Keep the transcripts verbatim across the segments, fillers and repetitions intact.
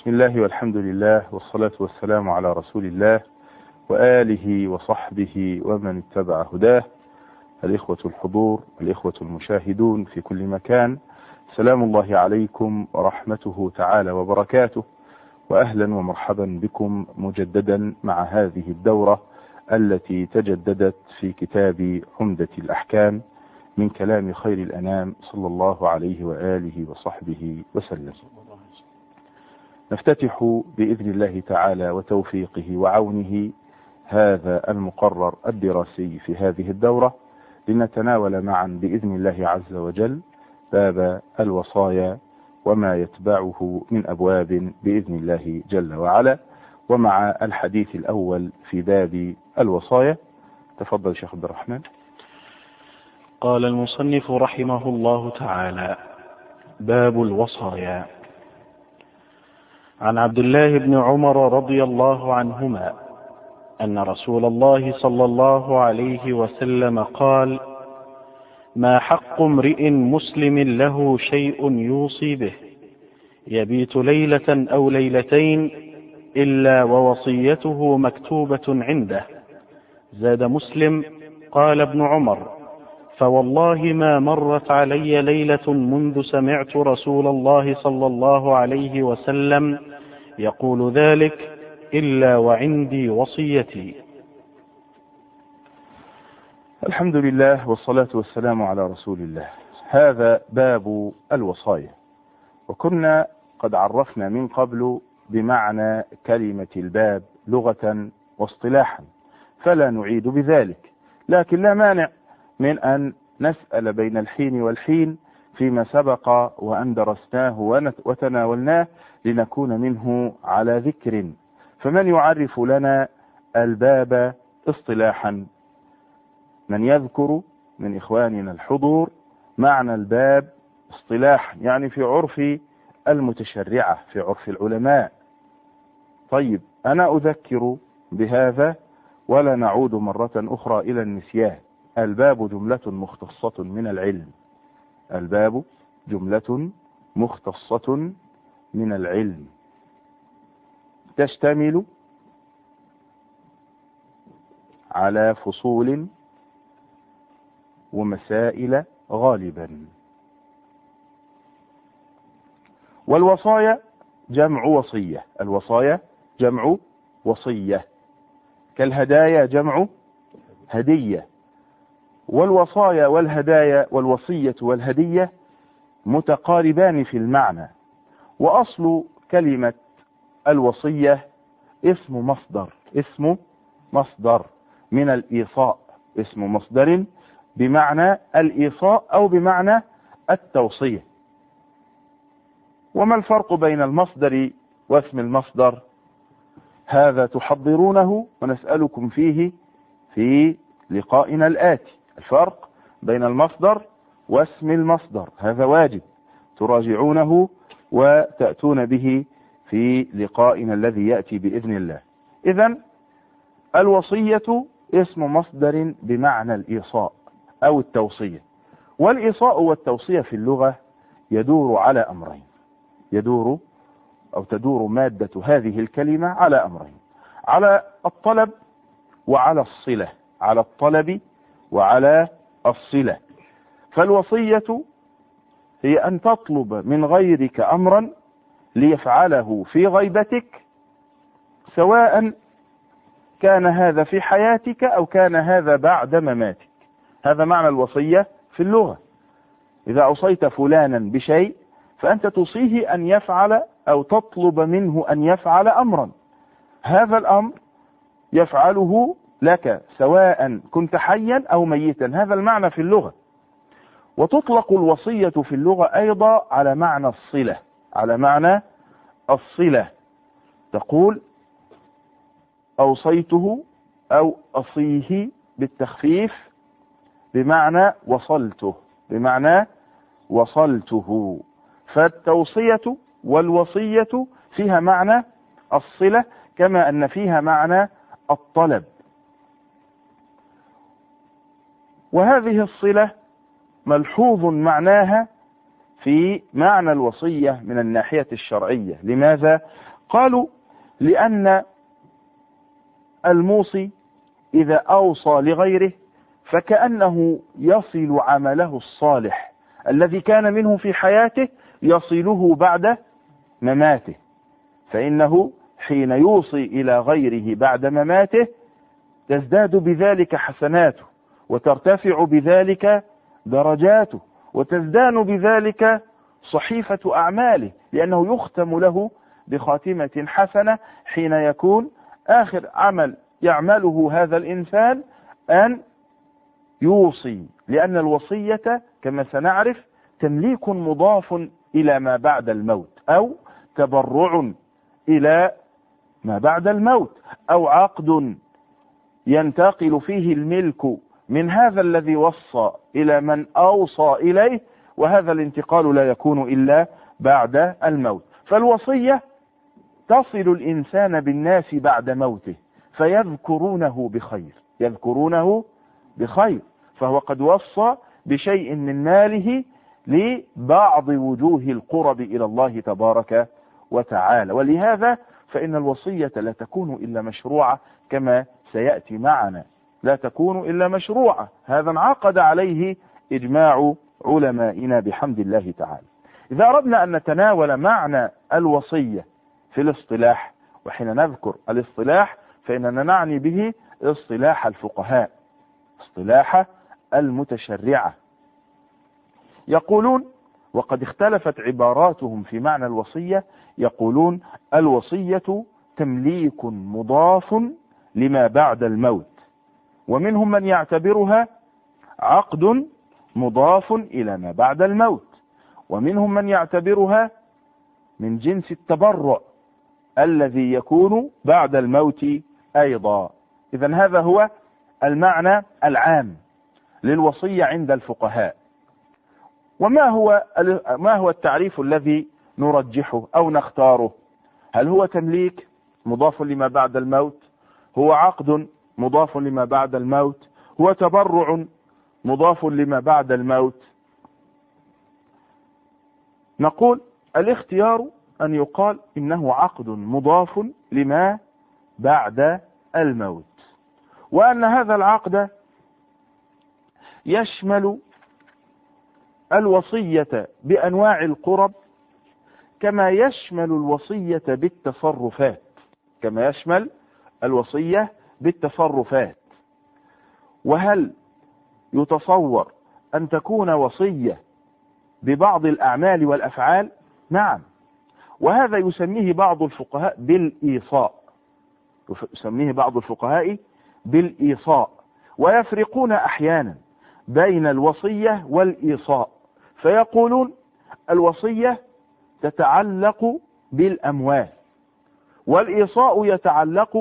بسم الله والحمد لله والصلاة والسلام على رسول الله وآله وصحبه ومن اتبع هداه. الإخوة الحضور، الإخوة المشاهدون في كل مكان، سلام الله عليكم ورحمته تعالى وبركاته، وأهلا ومرحبا بكم مجددا مع هذه الدورة التي تجددت في كتاب عمدة الأحكام من كلام خير الأنام صلى الله عليه وآله وصحبه وسلم. نفتتح بإذن الله تعالى وتوفيقه وعونه هذا المقرر الدراسي في هذه الدورة لنتناول معا بإذن الله عز وجل باب الوصايا وما يتبعه من أبواب بإذن الله جل وعلا، ومع الحديث الأول في باب الوصايا. تفضل شيخ عبد الرحمن. قال المصنف رحمه الله تعالى: باب الوصايا. عن عبد الله بن عمر رضي الله عنهما أن رسول الله صلى الله عليه وسلم قال: ما حق امرئ مسلم له شيء يوصي به يبيت ليلة أو ليلتين إلا ووصيته مكتوبة عنده. زاد مسلم: قال ابن عمر: فوالله ما مرت علي ليلة منذ سمعت رسول الله صلى الله عليه وسلم يقول ذلك إلا وعندي وصيتي. الحمد لله والصلاة والسلام على رسول الله. هذا باب الوصايا، وكنا قد عرفنا من قبل بمعنى كلمة الباب لغة واصطلاحا، فلا نعيد بذلك، لكن لا مانع من أن نسأل بين الحين والحين فيما سبق وأن درسناه وتناولناه لنكون منه على ذكر. فمن يعرف لنا الباب اصطلاحا؟ من يذكر من إخواننا الحضور معنى الباب اصطلاحا، يعني في عرف المتشرعة، في عرف العلماء؟ طيب، أنا أذكر بهذا ولا نعود مرة أخرى إلى النسيان. الباب جملة مختصة من العلم. الباب جملة مختصة من العلم تشتمل على فصول ومسائل غالبا. والوصايا جمع وصية. الوصايا جمع وصية، كالهدايا جمع هدية. والوصايا والهدايا والوصية والهدية متقاربان في المعنى. وأصل كلمة الوصية اسم مصدر، اسم مصدر من الإيصاء، اسم مصدر بمعنى الإيصاء أو بمعنى التوصية. وما الفرق بين المصدر واسم المصدر؟ هذا تحضرونه ونسألكم فيه في لقائنا الآتي. الفرق بين المصدر واسم المصدر هذا واجب تراجعونه وتأتون به في لقائنا الذي يأتي بإذن الله. إذن الوصية اسم مصدر بمعنى الإيصاء أو التوصية. والإيصاء والتوصية في اللغة يدور على أمرين، يدور أو تدور مادة هذه الكلمة على أمرين: على الطلب وعلى الصلة. على الطلب وعلى الصلة. فالوصية هي أن تطلب من غيرك أمرا ليفعله في غيبتك، سواء كان هذا في حياتك أو كان هذا بعد مماتك. هذا معنى الوصية في اللغة. إذا أوصيت فلانا بشيء فأنت توصيه أن يفعل أو تطلب منه أن يفعل أمرا، هذا الأمر يفعله لك سواء كنت حيا أو ميتا. هذا المعنى في اللغة. وتطلق الوصية في اللغة أيضا على معنى الصلة، على معنى الصلة. تقول أوصيته أو أصيه بالتخفيف بمعنى وصلته، بمعنى وصلته. فالتوصية والوصية فيها معنى الصلة كما أن فيها معنى الطلب. وهذه الصلة ملحوظ معناها في معنى الوصية من الناحية الشرعية. لماذا؟ قالوا لأن الموصي إذا أوصى لغيره فكأنه يصل عمله الصالح الذي كان منه في حياته يصله بعد مماته، فإنه حين يوصي إلى غيره بعد مماته تزداد بذلك حسناته وترتفع بذلك درجاته وتزدان بذلك صحيفة أعماله، لأنه يختم له بخاتمة حسنة حين يكون آخر عمل يعمله هذا الإنسان أن يوصي، لأن الوصية كما سنعرف تمليك مضاف إلى ما بعد الموت، أو تبرع إلى ما بعد الموت، أو عقد ينتقل فيه الملك من هذا الذي وصى إلى من أوصى إليه، وهذا الانتقال لا يكون إلا بعد الموت. فالوصية تصل الإنسان بالناس بعد موته فيذكرونه بخير، يذكرونه بخير، فهو قد وصى بشيء من ماله لبعض وجوه القرب إلى الله تبارك وتعالى. ولهذا فإن الوصية لا تكون إلا مشروعة كما سيأتي معنا، لا تكون إلا مشروعة، هذا انعقد عليه إجماع علمائنا بحمد الله تعالى. إذا أردنا أن نتناول معنى الوصية في الاصطلاح، وحين نذكر الاصطلاح فإننا نعني به اصطلاح الفقهاء، اصطلاح المتشرعة، يقولون وقد اختلفت عباراتهم في معنى الوصية، يقولون الوصية تمليك مضاف لما بعد الموت، ومنهم من يعتبرها عقد مضاف إلى ما بعد الموت، ومنهم من يعتبرها من جنس التبرع الذي يكون بعد الموت أيضا. إذن هذا هو المعنى العام للوصية عند الفقهاء. وما هو ما هو التعريف الذي نرجحه أو نختاره؟ هل هو تمليك مضاف لما بعد الموت؟ هو عقد مضاف لما بعد الموت؟ هو تبرع مضاف لما بعد الموت؟ نقول الاختيار أن يقال إنه عقد مضاف لما بعد الموت، وأن هذا العقد يشمل الوصية بأنواع القرب كما يشمل الوصية بالتصرفات، كما يشمل الوصية بالتصرفات. وهل يتصور أن تكون وصية ببعض الأعمال والأفعال؟ نعم، وهذا يسميه بعض الفقهاء بالإيصاء، يسميه بعض الفقهاء بالإيصاء، ويفرقون أحيانا بين الوصية والإيصاء، فيقولون الوصية تتعلق بالأموال، والإيصاء يتعلق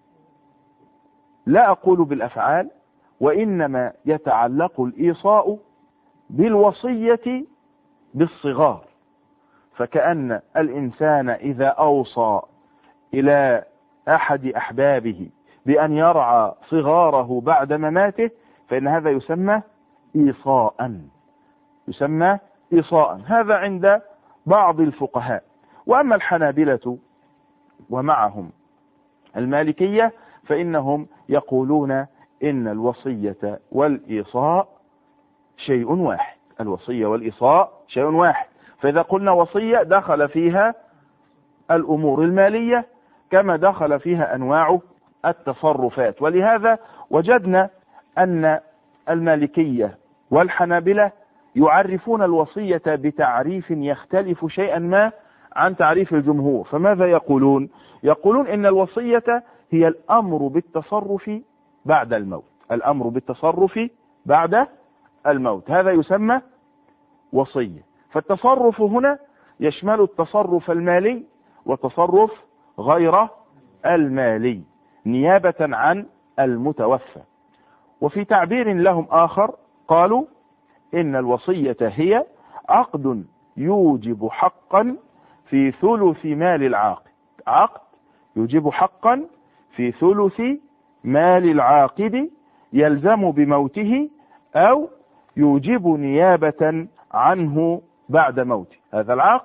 لا أقول بالأفعال، وإنما يتعلق الإيصاء بالوصية بالصغار، فكأن الإنسان إذا أوصى إلى أحد أحبابه بأن يرعى صغاره بعد مماته فإن هذا يسمى إيصاء، يسمى إيصاء، هذا عند بعض الفقهاء. وأما الحنابلة ومعهم المالكية فإنهم يقولون إن الوصية والإيصاء شيء واحد، الوصية والإيصاء شيء واحد، فإذا قلنا وصية دخل فيها الأمور المالية كما دخل فيها أنواع التصرفات. ولهذا وجدنا أن المالكية والحنابلة يعرفون الوصية بتعريف يختلف شيئا ما عن تعريف الجمهور. فماذا يقولون؟ يقولون إن الوصية هي الأمر بالتصرف بعد الموت، الأمر بالتصرف بعد الموت، هذا يسمى وصية. فالتصرف هنا يشمل التصرف المالي والتصرف غير المالي نيابة عن المتوفى. وفي تعبير لهم آخر قالوا إن الوصية هي عقد يوجب حقا في ثلث مال العاقد، عقد يوجب حقا في ثلث مال العاقد يلزم بموته أو يوجب نيابة عنه بعد موته. هذا العقد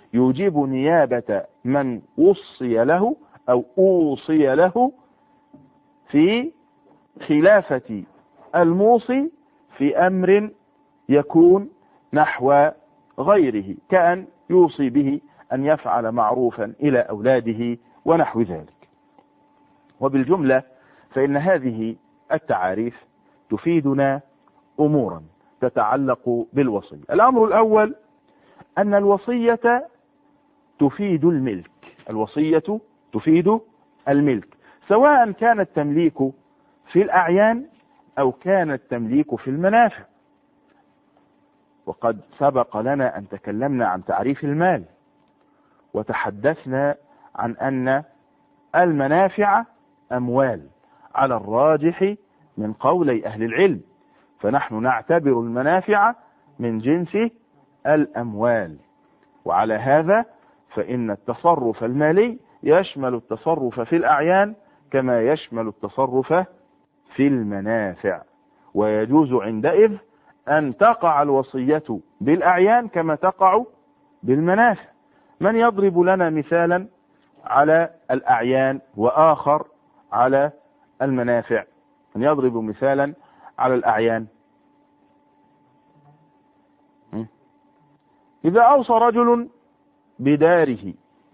يوجب نيابة من وصي له أو أوصي له في خلافة الموصي في أمر يكون نحو غيره، كأن يوصي به أن يفعل معروفا إلى أولاده ونحو ذلك. وبالجملة فإن هذه التعاريف تفيدنا أمورا تتعلق بالوصية. الأمر الأول أن الوصية تفيد الملك، الوصية تفيد الملك، سواء كان التمليك في الأعيان أو كان التمليك في المنافع. وقد سبق لنا أن تكلمنا عن تعريف المال، وتحدثنا عن أن المنافع أموال على الراجح من قولي أهل العلم، فنحن نعتبر المنافع من جنس الأموال. وعلى هذا فإن التصرف المالي يشمل التصرف في الأعيان كما يشمل التصرف في المنافع، ويجوز عندئذ أن تقع الوصية بالأعيان كما تقع بالمنافع. من يضرب لنا مثالا على الأعيان وآخر على المنافع؟ من يضرب مثالا على الأعيان؟ إذا أوصى رجل بداره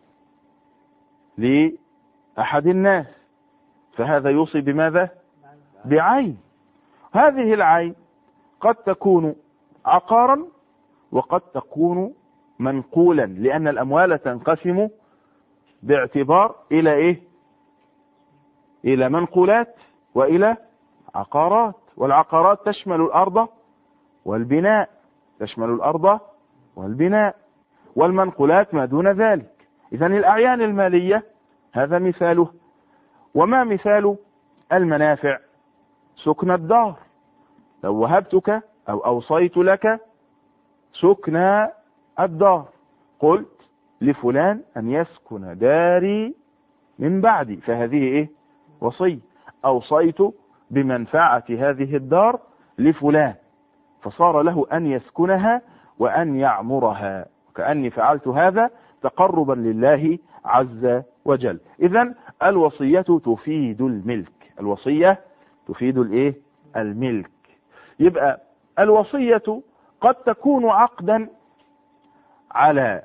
لأحد الناس فهذا يوصي بماذا؟ بعين. هذه العين قد تكون عقارا وقد تكون منقولا، لأن الأموال تنقسم باعتبار إلى إيه؟ إلى منقولات وإلى عقارات، والعقارات تشمل الأرض والبناء، تشمل الأرض والبناء، والمنقولات ما دون ذلك. إذن الأعيان المالية هذا مثاله. وما مثال المنافع؟ سكن الدار، لو وهبتك أو أوصيت لك سكن الدار، قلت لفلان أن يسكن داري من بعدي، فهذه إيه؟ وصية. أوصيت بمنفعة هذه الدار لفلان، فصار له أن يسكنها وأن يعمرها، كأني فعلت هذا تقربا لله عز وجل. إذن الوصية تفيد الملك، الوصية تفيد الإيه؟ الملك. يبقى الوصية قد تكون عقدا على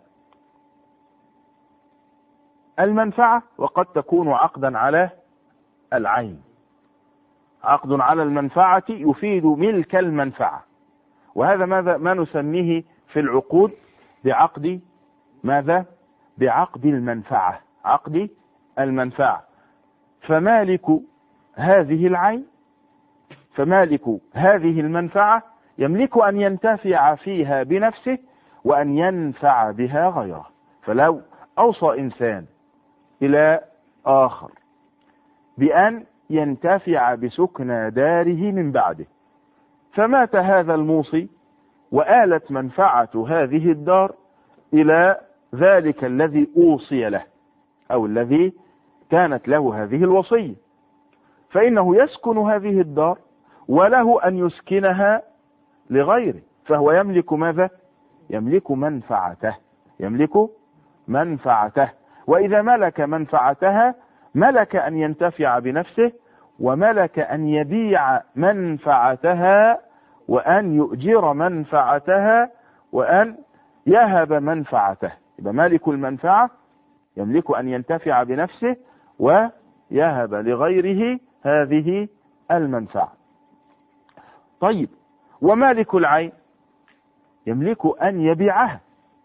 المنفعة وقد تكون عقدا على العين. عقد على المنفعة يفيد ملك المنفعة، وهذا ماذا ما نسميه في العقود بعقد ماذا؟ بعقد المنفعة، عقد المنفعة. فمالك هذه العين، فمالك هذه المنفعة يملك أن ينتفع فيها بنفسه وأن ينفع بها غيره. فلو أوصى إنسان إلى آخر بأن ينتفع بسكن داره من بعده، فمات هذا الموصي وآلت منفعة هذه الدار إلى ذلك الذي أوصي له أو الذي كانت له هذه الوصية، فإنه يسكن هذه الدار وله أن يسكنها لغيره، فهو يملك ماذا؟ يملك منفعته، يملك منفعته. وإذا ملك منفعتها ملك أن ينتفع بنفسه، وملك أن يبيع منفعتها، وأن يؤجر منفعتها، وأن يهب منفعته. يبقى مالك المنفعة يملك أن ينتفع بنفسه ويهب لغيره هذه المنفعة. طيب، ومالك العين يملك أن يبيعها،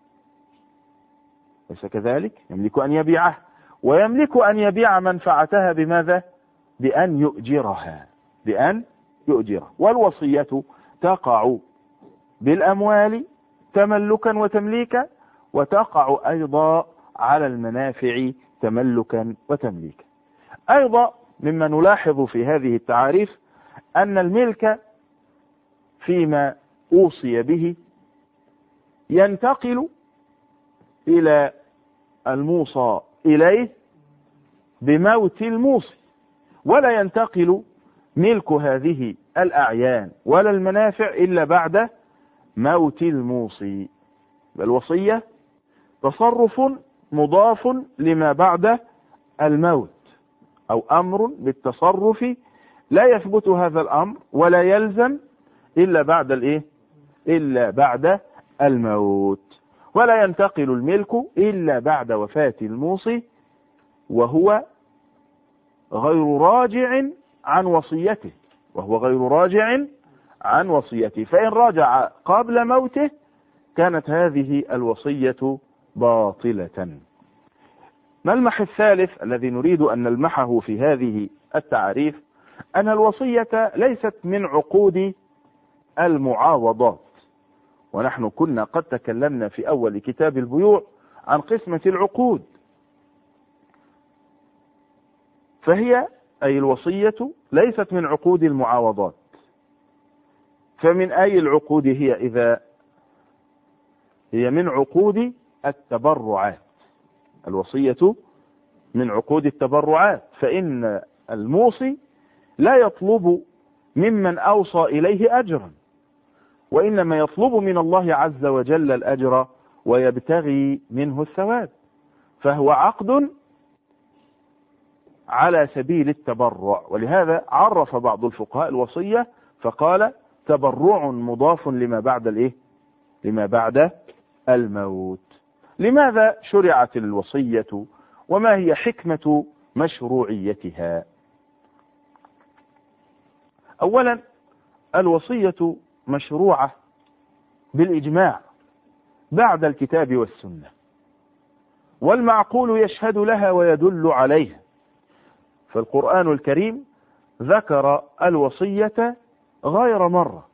ليس كذلك؟ يملك أن يبيعها، ويملك أن يبيع منفعتها بماذا؟ بأن يؤجرها، بأن يؤجرها. والوصية تقع بالأموال تملكا وتمليكا، وتقع أيضا على المنافع تملكا وتمليكا. أيضا مما نلاحظ في هذه التعاريف أن الملك فيما أوصي به ينتقل إلى الموصى إليه بموت الموصي، ولا ينتقل ملك هذه الأعيان ولا المنافع إلا بعد موت الموصي. الوصية تصرف مضاف لما بعد الموت، أو أمر بالتصرف لا يثبت هذا الأمر ولا يلزم إلا بعد الإيه؟ إلا بعد الموت، ولا ينتقل الملك إلا بعد وفاة الموصي وهو غير راجع عن وصيته وهو غير راجع عن وصيته فإن راجع قبل موته كانت هذه الوصية باطلة. ملمح الثالث الذي نريد أن نلمحه في هذه التعريف أن الوصية ليست من عقود المعاوضات، ونحن كنا قد تكلمنا في أول كتاب البيوع عن قسمة العقود، فهي أي الوصية ليست من عقود المعاوضات. فمن أي العقود هي؟ إذا هي من عقود التبرعات. الوصية من عقود التبرعات، فإن الموصي لا يطلب ممن أوصى إليه أجرا، وإنما يطلب من الله عز وجل الأجر ويبتغي منه الثواب، فهو عقد على سبيل التبرع. ولهذا عرف بعض الفقهاء الوصية فقال تبرع مضاف لما بعد الايه؟ لما بعد الموت. لماذا شرعت الوصية وما هي حكمة مشروعيتها؟ أولا، الوصية مشروعة بالإجماع بعد الكتاب والسنة، والمعقول يشهد لها ويدل عليها. فالقرآن الكريم ذكر الوصية غير مرة،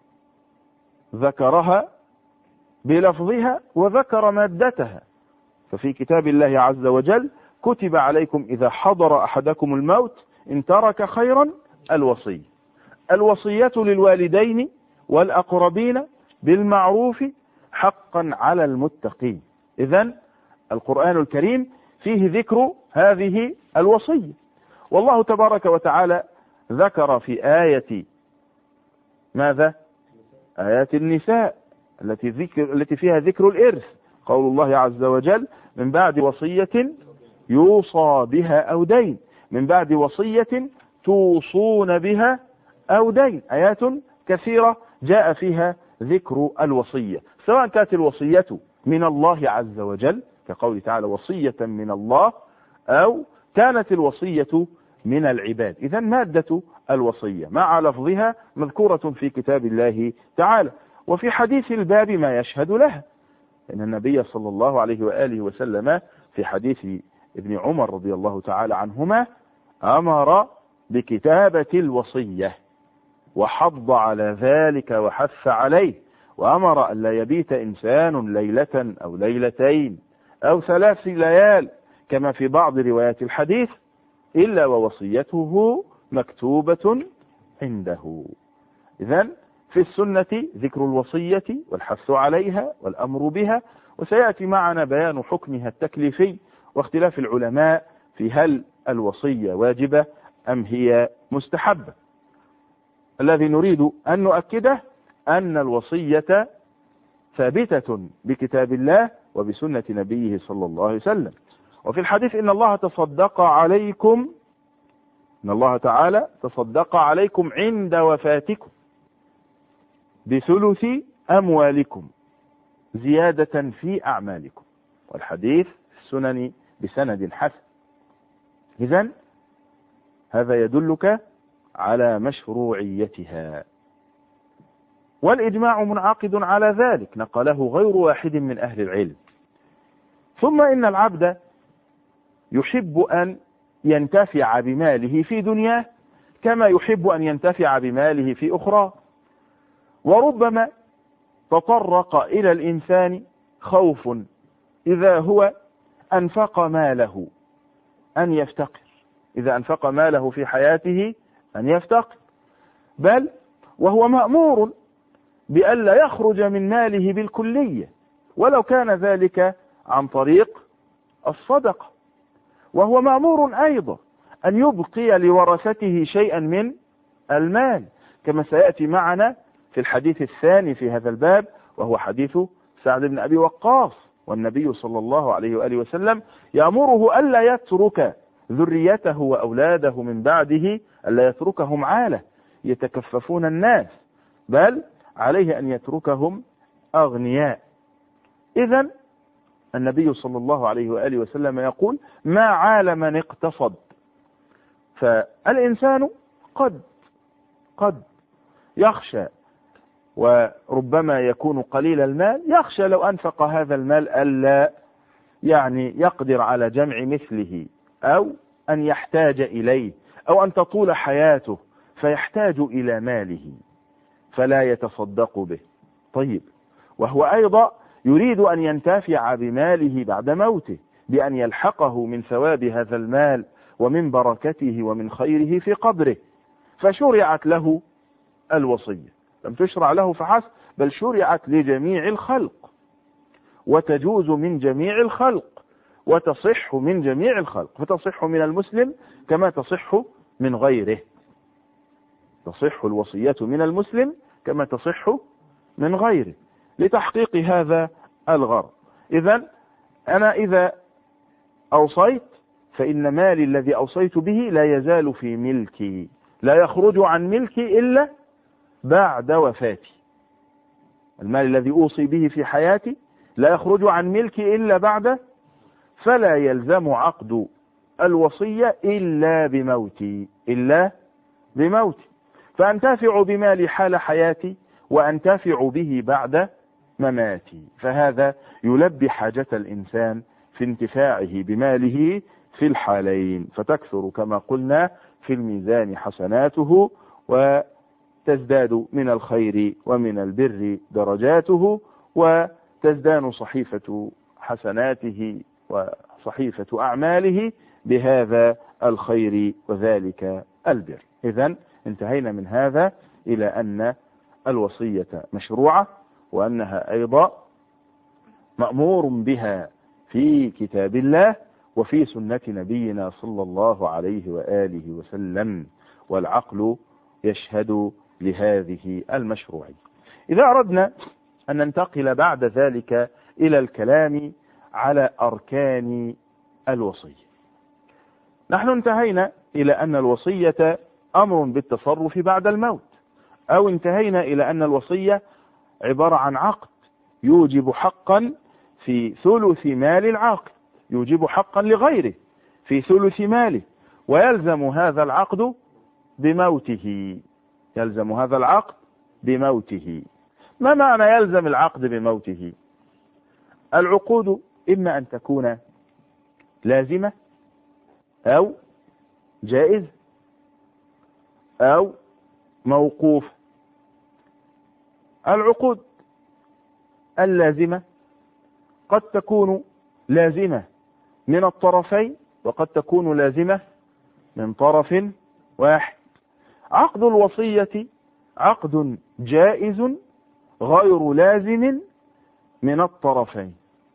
ذكرها بلفظها وذكر مادتها. ففي كتاب الله عز وجل كتب عليكم إذا حضر أحدكم الموت إن ترك خيرا الوصية. الوصية للوالدين والأقربين بالمعروف حقا على المتقين. إذن القرآن الكريم فيه ذكر هذه الوصية. والله تبارك وتعالى ذكر في آية ماذا؟ آيات النساء التي ذكر التي فيها ذكر الإرث، قول الله عز وجل من بعد وصية يوصى بها أو دين، من بعد وصية توصون بها أو دين. آيات كثيرة جاء فيها ذكر الوصية، سواء كانت الوصية من الله عز وجل كقول تعالى وصية من الله، أو كانت الوصية من العباد. إذن مادة الوصية مع لفظها مذكورة في كتاب الله تعالى، وفي حديث الباب ما يشهد لها. إن النبي صلى الله عليه وآله وسلم في حديث ابن عمر رضي الله تعالى عنهما أمر بكتابة الوصية وحض على ذلك وحث عليه، وأمر أن لا يبيت إنسان ليلة أو ليلتين أو ثلاث ليال كما في بعض روايات الحديث إلا ووصيته مكتوبة عنده. إذن في السنة ذكر الوصية والحث عليها والأمر بها، وسيأتي معنا بيان حكمها التكليفي واختلاف العلماء في هل الوصية واجبة أم هي مستحبة. الذي نريد أن نؤكده أن الوصية ثابتة بكتاب الله وبسنة نبيه صلى الله عليه وسلم. وفي الحديث إن الله تصدق عليكم إن الله تعالى تصدق عليكم عند وفاتكم بثلث أموالكم زيادة في أعمالكم، والحديث في السنن بسند حسن. إذن هذا يدلك على مشروعيتها، والإجماع منعقد على ذلك نقله غير واحد من أهل العلم. ثم إن العبد يحب أن ينتفع بماله في دنياه كما يحب أن ينتفع بماله في أخرى، وربما تطرق إلى الإنسان خوف إذا هو أنفق ماله أن يفتقر، إذا أنفق ماله في حياته أن يفتقر، بل وهو مأمور بألا يخرج من ماله بالكلية ولو كان ذلك عن طريق الصدقة، وهو مأمور أيضا أن يبقي لورثته شيئا من المال كما سيأتي معنا في الحديث الثاني في هذا الباب، وهو حديث سعد بن أبي وقاص، والنبي صلى الله عليه وآله وسلم يأمره ألا يترك ذريته وأولاده من بعده، ألا يتركهم عالة يتكففون الناس، بل عليه أن يتركهم أغنياء. إذن النبي صلى الله عليه وآله وسلم يقول: ما عال من اقتصد. فالإنسان قد قد يخشى وربما يكون قليل المال، يخشى لو أنفق هذا المال ألا يعني يقدر على جمع مثله، أو أن يحتاج إليه، أو أن تطول حياته فيحتاج إلى ماله فلا يتصدق به. طيب، وهو أيضا يريد أن ينتفع بماله بعد موته بأن يلحقه من ثواب هذا المال ومن بركته ومن خيره في قبره، فشرعت له الوصية. لم تشرع له فحسب، بل شرعت لجميع الخلق، وتجوز من جميع الخلق، وتصح من جميع الخلق، فتصح من المسلم كما تصح من غيره. تصح الوصية من المسلم كما تصح من غيره لتحقيق هذا الغرض. إذن أنا إذا أوصيت فإن مالي الذي أوصيت به لا يزال في ملكي، لا يخرج عن ملكي إلا بعد وفاتي. المال الذي أوصي به في حياتي لا يخرج عن ملكي إلا بعد، فلا يلزم عقد الوصية إلا بموتي إلا بموتي فأنتفع بمالي حال حياتي وأنتفع به بعد مماتي. فهذا يلبي حاجة الإنسان في انتفاعه بماله في الحالين، فتكثر كما قلنا في الميزان حسناته، وتزداد من الخير ومن البر درجاته، وتزدان صحيفة حسناته وصحيفة أعماله بهذا الخير وذلك البر. إذن انتهينا من هذا إلى أن الوصية مشروعة، وأنها أيضا مأمور بها في كتاب الله وفي سنة نبينا صلى الله عليه وآله وسلم، والعقل يشهد لهذه المشروعية. إذا أردنا أن ننتقل بعد ذلك إلى الكلام على أركان الوصية، نحن انتهينا إلى أن الوصية أمر بالتصرف بعد الموت، أو انتهينا إلى أن الوصية عبارة عن عقد يوجب حقا في ثلث مال العاقل، يوجب حقا لغيره في ثلث ماله، ويلزم هذا العقد بموته، يلزم هذا العقد بموته. ما معنى يلزم العقد بموته؟ العقود إما أن تكون لازمة أو جائز أو موقوف. العقود اللازمة قد تكون لازمة من الطرفين، وقد تكون لازمة من طرف واحد. عقد الوصية عقد جائز غير لازم من الطرفين،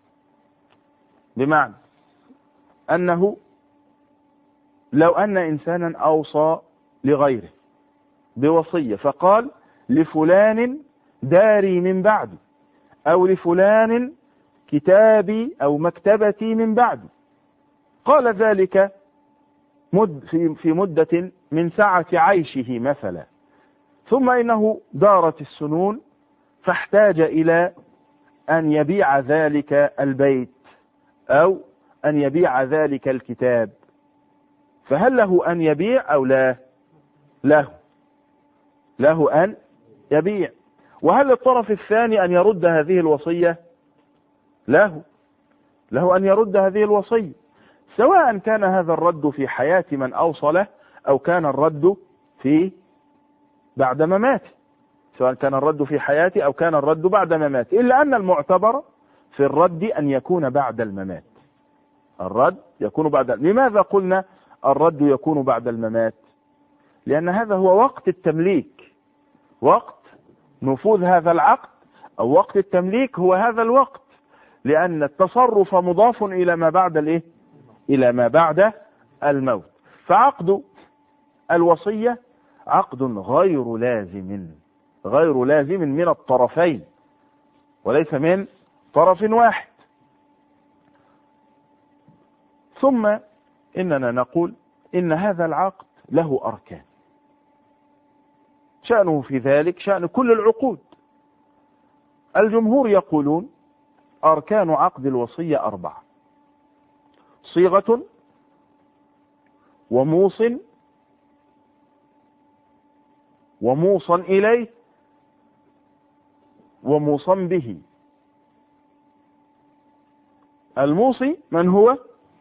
بمعنى أنه لو أن إنسانا أوصى لغيره بوصية فقال: لفلان داري من بعدي، أو لفلان كتابي أو مكتبتي من بعدي، قال ذلك مد في مدة من سعة عيشه مثلا، ثم إنه دارت السنون فاحتاج إلى أن يبيع ذلك البيت أو أن يبيع ذلك الكتاب، فهل له أن يبيع أو لا؟ له له أن يبيع. وهل الطرف الثاني أن يرد هذه الوصية؟ له له أن يرد هذه الوصية، سواء كان هذا الرد في حياة من أوصله أو كان الرد في بعد مماته، سواء كان الرد في حياته أو كان الرد بعد مماته، إلا أن المعتبر في الرد أن يكون بعد الممات. الرد يكون بعد. لماذا قلنا الرد يكون بعد الممات؟ لأن هذا هو وقت التمليك، وقت نفوذ هذا العقد أو وقت التمليك هو هذا الوقت، لأن التصرف مضاف إلى ما بعد الإيه؟ إلى ما بعد الموت. فعقد الوصية عقد غير لازم، غير لازم من الطرفين وليس من طرف واحد. ثم إننا نقول إن هذا العقد له أركان، شأنه في ذلك شأن كل العقود. الجمهور يقولون أركان عقد الوصية أربعة: صيغة، وموص، وموصى إليه، وموصى به. الموصي من هو؟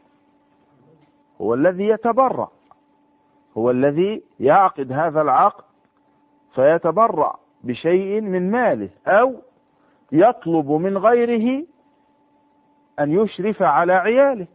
هو الذي يتبرع، هو الذي يعقد هذا العقد فيتبرع بشيء من ماله أو يطلب من غيره أن يشرف على عياله.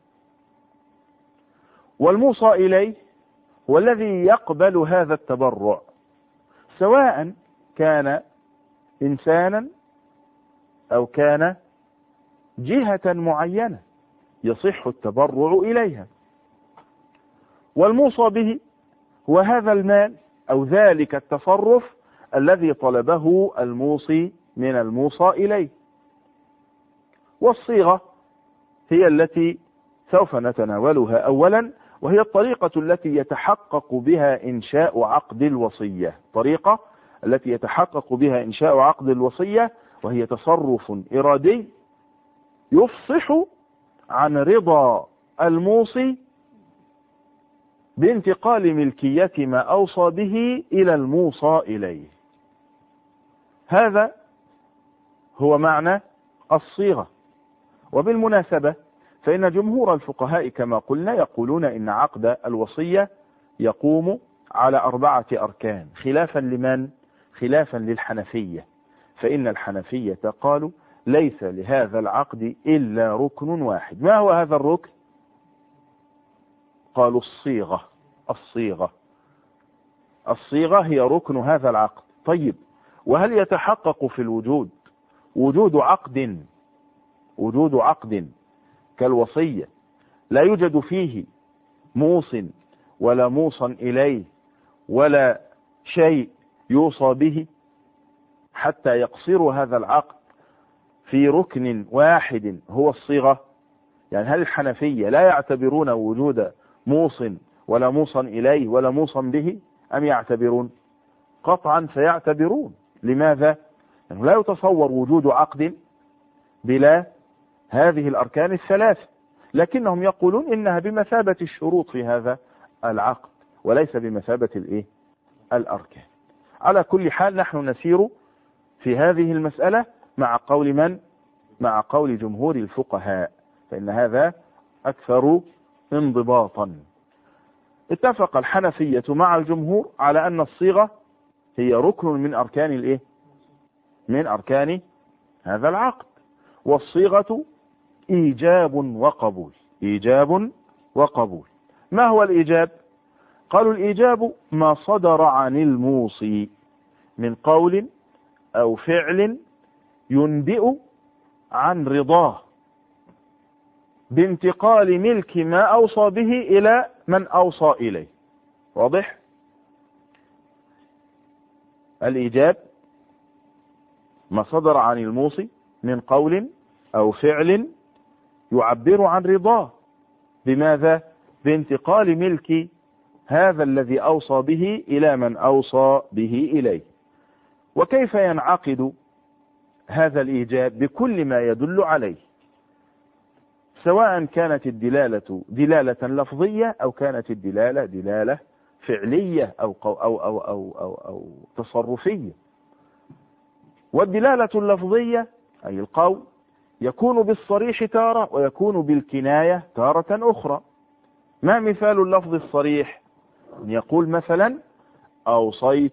والموصى إليه هو الذي يقبل هذا التبرع، سواء كان إنسانا أو كان جهة معينة يصح التبرع إليها. والموصى به هو هذا المال أو ذلك التصرف الذي طلبه الموصي من الموصى إليه. والصيغة هي التي سوف نتناولها أولا، وهي الطريقة التي يتحقق بها إنشاء عقد الوصية، طريقة التي يتحقق بها إنشاء عقد الوصية، وهي تصرف إرادي يفصح عن رضا الموصي بانتقال ملكية ما أوصى به إلى الموصى إليه. هذا هو معنى الصيغة. وبالمناسبة فإن جمهور الفقهاء كما قلنا يقولون إن عقد الوصية يقوم على أربعة أركان، خلافا لمن؟ خلافا للحنفية، فإن الحنفية قالوا ليس لهذا العقد إلا ركن واحد. ما هو هذا الركن؟ قالوا الصيغة. الصيغة الصيغة هي ركن هذا العقد. طيب، وهل يتحقق في الوجود وجود عقد وجود عقد كالوصية لا يوجد فيه موص ولا موصى إليه ولا شيء يوصى به حتى يقصر هذا العقد في ركن واحد هو الصيغة؟ يعني هل الحنفية لا يعتبرون وجود موص ولا موصى إليه ولا موصى به، أم يعتبرون؟ قطعا سيعتبرون. لماذا؟ لأنه لا يتصور وجود عقد بلا هذه الأركان الثلاثة، لكنهم يقولون إنها بمثابة الشروط في هذا العقد وليس بمثابة الإيه؟ الأركان. على كل حال نحن نسير في هذه المسألة مع قول من؟ مع قول جمهور الفقهاء، فإن هذا أكثر انضباطا. اتفق الحنفية مع الجمهور على أن الصيغة هي ركن من أركان الإيه؟ من أركان هذا العقد. والصيغة إيجاب وقبول، إيجاب وقبول. ما هو الإيجاب؟ قالوا الإيجاب ما صدر عن الموصي من قول أو فعل ينبئ عن رضاه بانتقال ملك ما أوصى به إلى من أوصى إليه. واضح؟ الإيجاب ما صدر عن الموصي من قول أو فعل يعبر عن رضاه. بماذا؟ بانتقال ملك هذا الذي أوصى به إلى من أوصى به إليه. وكيف ينعقد هذا الإيجاب؟ بكل ما يدل عليه، سواء كانت الدلالة دلالة لفظية أو كانت الدلالة دلالة فعلية أو أو أو أو أو, أو, أو تصرفية. والدلالة اللفظية أي القول يكون بالصريح تارة ويكون بالكناية تارة أخرى. ما مثال اللفظ الصريح؟ أن يقول مثلا أوصيت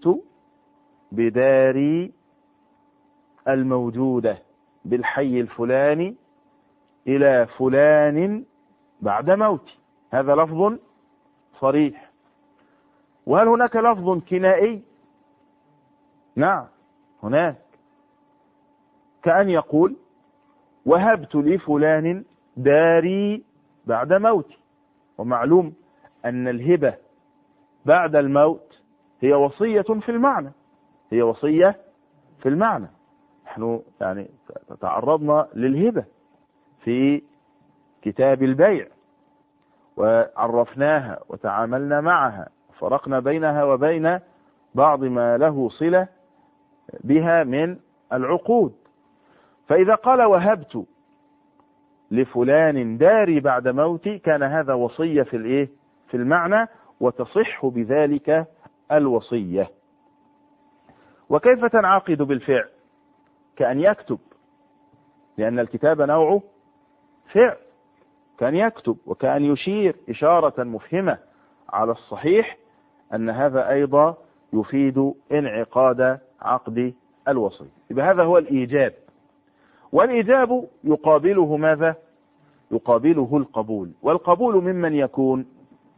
بداري الموجودة بالحي الفلاني إلى فلان بعد موتي، هذا لفظ صريح. وهل هناك لفظ كنائي؟ نعم هناك، كأن يقول وهبت لفلان داري بعد موتي. ومعلوم أن الهبة بعد الموت هي وصية في المعنى، هي وصية في المعنى. نحن يعني تعرضنا للهبة في كتاب البيع، وعرفناها وتعاملنا معها، فرقنا بينها وبين بعض ما له صلة بها من العقود. فإذا قال وهبت لفلان داري بعد موتي كان هذا وصية في الايه في المعنى، وتصح بذلك الوصية. وكيف تنعقد بالفعل؟ كأن يكتب، لأن الكتاب نوعه فعل، كأن يكتب وكأن يشير إشارة مفهمة على الصحيح أن هذا أيضا يفيد انعقاد عقد الوصية. يبقى هذا هو الإيجاب، والإيجاب يقابله ماذا؟ يقابله القبول، والقبول ممن يكون؟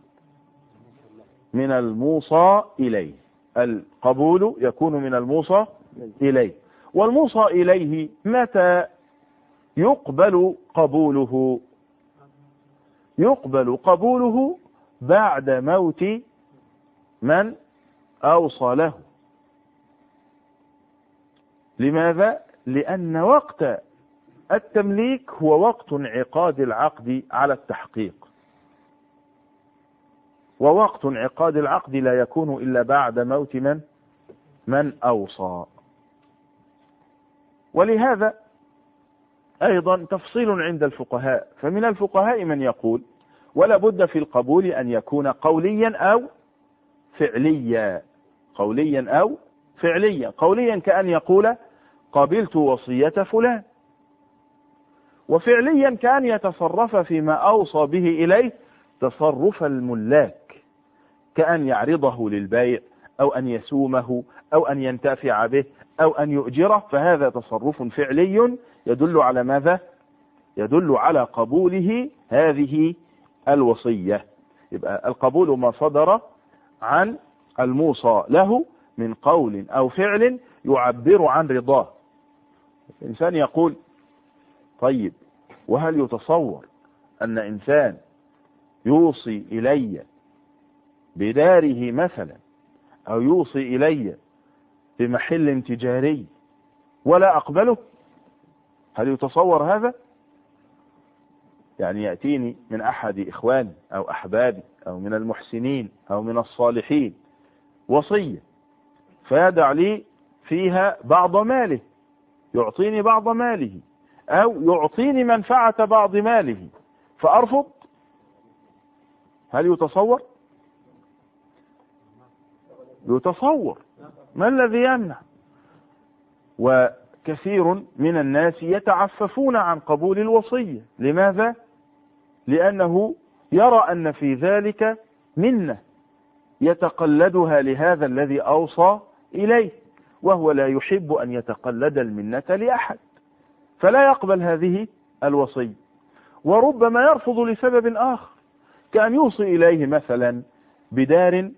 من الموصى إليه. القبول يكون من الموصى إليه، والموصى إليه متى يقبل قبوله؟ يقبل قبوله بعد موت من أوصى له. لماذا؟ لأن وقت التمليك هو وقت انعقاد العقد على التحقيق، ووقت انعقاد العقد لا يكون إلا بعد موت من من أوصى. ولهذا أيضا تفصيل عند الفقهاء، فمن الفقهاء من يقول ولا بد في القبول أن يكون قوليا أو فعليا، قوليا أو فعليا. قوليا كأن يقول قبلت وصية فلان، وفعليا كأن يتصرف فيما أوصى به إليه تصرف الملاك، كأن يعرضه للبيع أو أن يسومه أو أن ينتفع به أو أن يؤجره، فهذا تصرف فعلي يدل على ماذا؟ يدل على قبوله هذه الوصية. يبقى القبول ما صدر عن الموصى له من قول أو فعل يعبر عن رضاه. الإنسان يقول طيب، وهل يتصور أن إنسان يوصي إلي بداره مثلا أو يوصي إلي بمحل تجاري ولا أقبله؟ هل يتصور هذا؟ يعني يأتيني من أحد إخواني أو أحبابي أو من المحسنين أو من الصالحين وصية فيدع لي فيها بعض ماله، يعطيني بعض ماله أو يعطيني منفعة بعض ماله، فأرفض؟ هل يتصور؟ يتصور. ما الذي يمنع؟ وكثير من الناس يتعففون عن قبول الوصية. لماذا؟ لأنه يرى أن في ذلك منة يتقلدها لهذا الذي أوصى إليه، وهو لا يحب أن يتقلد المنة لأحد، فلا يقبل هذه الوصية. وربما يرفض لسبب آخر، كأن يوصي إليه مثلا بدار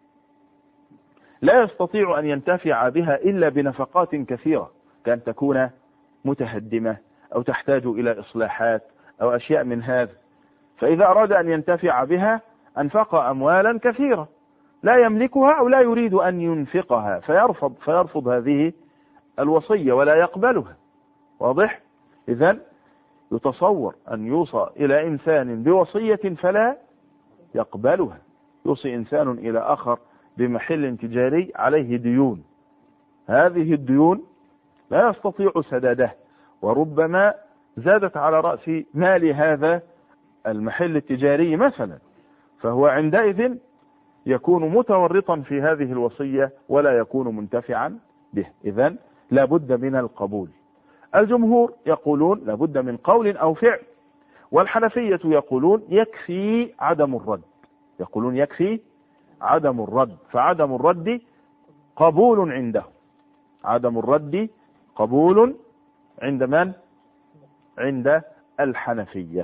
لا يستطيع أن ينتفع بها إلا بنفقات كثيرة، كأن تكون متهدمة أو تحتاج إلى إصلاحات أو أشياء من هذا، فإذا أراد أن ينتفع بها أنفق أموالا كثيرة لا يملكها أو لا يريد أن ينفقها، فيرفض فيرفض هذه الوصية ولا يقبلها. واضح؟ إذن يتصور أن يوصى إلى إنسان بوصية فلا يقبلها. يوصي إنسان إلى آخر بمحل تجاري عليه ديون، هذه الديون لا يستطيع سداده، وربما زادت على رأس مال هذا المحل التجاري مثلا، فهو عندئذ يكون متورطا في هذه الوصية ولا يكون منتفعا به. إذن لا بد من القبول. الجمهور يقولون لا بد من قول أو فعل، والحنفية يقولون يكفي عدم الرد، يقولون يكفي عدم الرد، فعدم الرد قبول عنده، عدم الرد قبول عند من؟ عند الحنفية.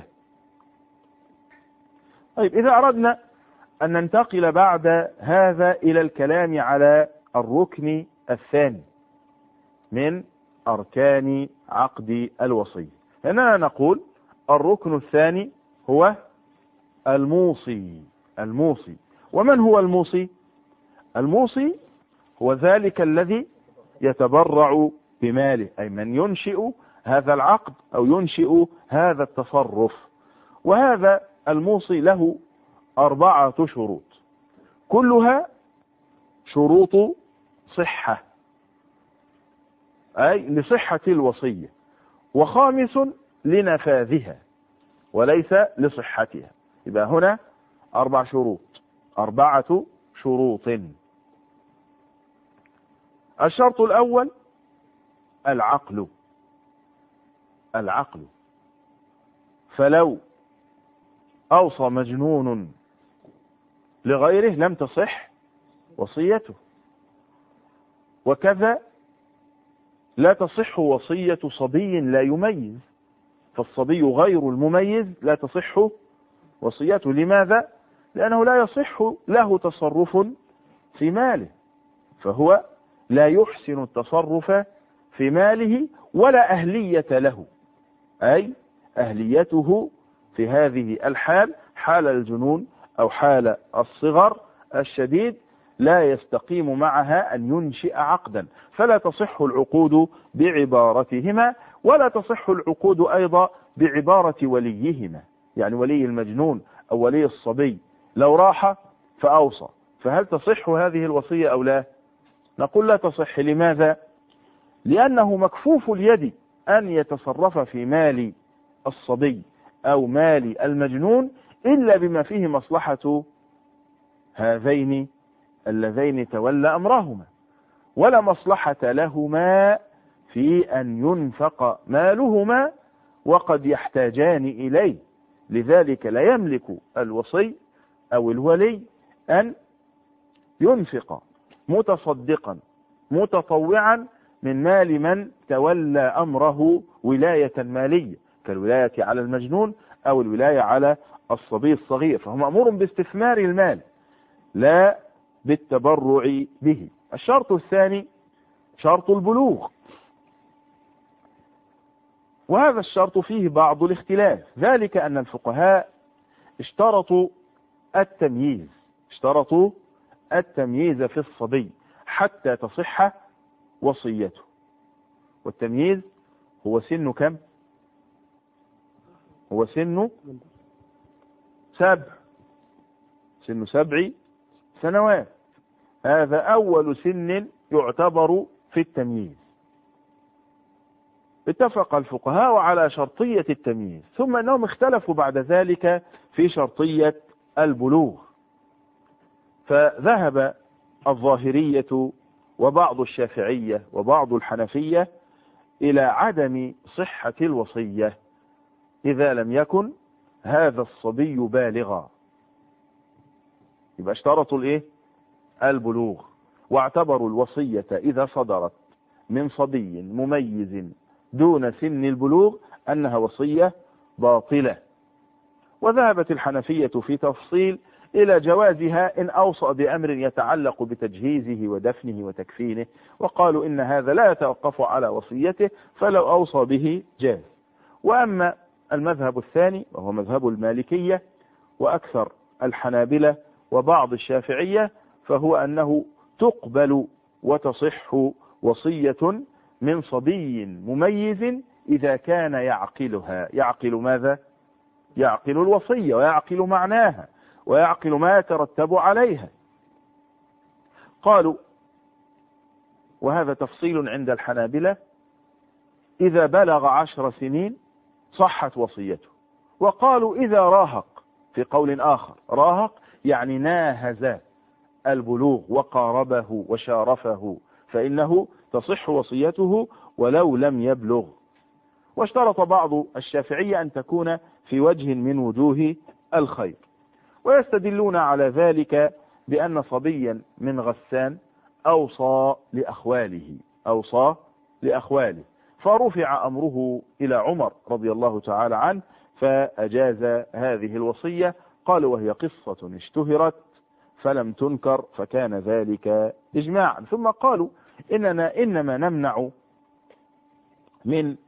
طيب، إذا أردنا أن ننتقل بعد هذا إلى الكلام على الركن الثاني من أركان عقد الوصية، لأننا نقول الركن الثاني هو الموصي. الموصي، ومن هو الموصي؟ الموصي هو ذلك الذي يتبرع بماله، أي من ينشئ هذا العقد أو ينشئ هذا التصرف. وهذا الموصي له أربعة شروط كلها شروط صحة، أي لصحة الوصية، وخامس لنفاذها وليس لصحتها. يبقى هنا أربع شروط، أربعة شروط. الشرط الأول العقل، العقل، فلو أوصى مجنون لغيره لم تصح وصيته، وكذا لا تصح وصية صبي لا يميز، فالصبي غير المميز لا تصح وصيته. لماذا؟ لأنه لا يصح له تصرف في ماله، فهو لا يحسن التصرف في ماله ولا أهلية له، أي أهليته في هذه الحال، حال الجنون أو حال الصغر الشديد، لا يستقيم معها أن ينشئ عقدا، فلا تصح العقود بعبارتهما، ولا تصح العقود أيضا بعبارة وليهما. يعني ولي المجنون أو ولي الصبي لو راح فأوصى، فهل تصح هذه الوصية أو لا؟ نقول لا تصح. لماذا؟ لأنه مكفوف اليد أن يتصرف في مال الصبي أو مال المجنون إلا بما فيه مصلحة هذين اللذين تولى أمرهما، ولا مصلحة لهما في أن ينفق مالهما وقد يحتاجان إليه. لذلك لا يملك الوصي أو الولي أن ينفق متصدقا متطوعا من مال من تولى أمره ولاية مالية، كالولاية على المجنون أو الولاية على الصبي الصغير، فهو مأمور باستثمار المال لا بالتبرع به. الشرط الثاني شرط البلوغ، وهذا الشرط فيه بعض الاختلاف، ذلك أن الفقهاء اشترطوا التمييز، اشترطوا التمييز في الصبي حتى تصح وصيته. والتمييز هو سن كم؟ هو سن سبع، سن سبع سنوات، هذا أول سن يعتبر في التمييز. اتفق الفقهاء على شرطية التمييز، ثم أنهم اختلفوا بعد ذلك في شرطية البلوغ، فذهب الظاهرية وبعض الشافعية وبعض الحنفية إلى عدم صحة الوصية إذا لم يكن هذا الصبي بالغا. يبقى اشترطوا الايه؟ البلوغ، واعتبروا الوصية إذا صدرت من صبي مميز دون سن البلوغ أنها وصية باطلة. وذهبت الحنفية في تفصيل إلى جوازها إن أوصى بأمر يتعلق بتجهيزه ودفنه وتكفينه، وقالوا إن هذا لا يتوقف على وصيته، فلو أوصى به جاز. وأما المذهب الثاني وهو مذهب المالكية وأكثر الحنابلة وبعض الشافعية، فهو أنه تقبل وتصح وصية من صبي مميز إذا كان يعقلها. يعقل ماذا؟ يعقل الوصية ويعقل معناها ويعقل ما يترتب عليها. قالوا، وهذا تفصيل عند الحنابلة، إذا بلغ عشر سنين صحت وصيته. وقالوا إذا راهق، في قول آخر راهق يعني ناهز البلوغ وقاربه وشارفه، فإنه تصح وصيته ولو لم يبلغ. واشترط بعض الشافعية أن تكون في وجه من وجوه الخير، ويستدلون على ذلك بأن صبيا من غسان أوصى لأخواله أوصى لأخواله فرفع أمره إلى عمر رضي الله تعالى عنه فأجاز هذه الوصية. قالوا وهي قصة اشتهرت فلم تنكر فكان ذلك إجماعا. ثم قالوا إننا إنما نمنع من